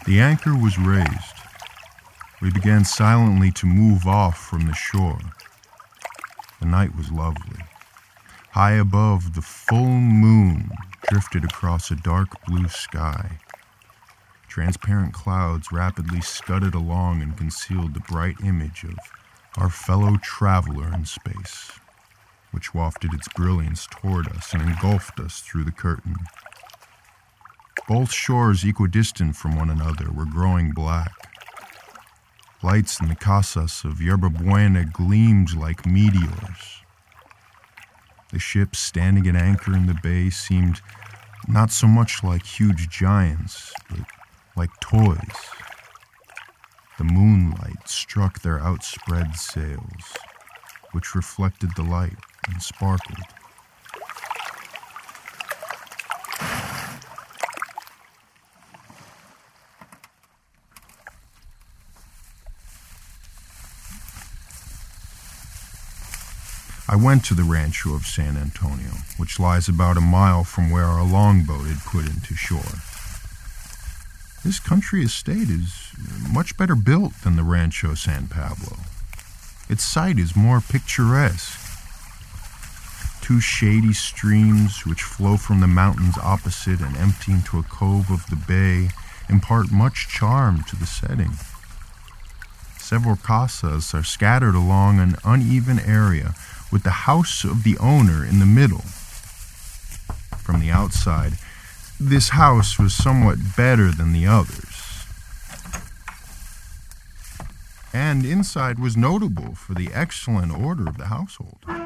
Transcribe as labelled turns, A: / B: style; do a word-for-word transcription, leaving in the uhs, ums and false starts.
A: The anchor was raised. We began silently to move off from the shore. The night was lovely. High above, the full moon drifted across a dark blue sky. Transparent clouds rapidly scudded along and concealed the bright image of our fellow traveler in space, which wafted its brilliance toward us and engulfed us through the curtain. Both shores, equidistant from one another, were growing black. Lights in the casas of Yerba Buena gleamed like meteors. The ships standing at anchor in the bay seemed not so much like huge giants, but like toys. The moonlight struck their outspread sails, which reflected the light and sparkled. I went to the rancho of San Antonio, which lies about a mile from where our longboat had put into shore. This country estate is much better built than the Rancho San Pablo. Its site is more picturesque. Two shady streams which flow from the mountains opposite and empty into a cove of the bay impart much charm to the setting. Several casas are scattered along an uneven area, with the house of the owner in the middle. From the outside, this house was somewhat better than the others, and inside was notable for the excellent order of the household.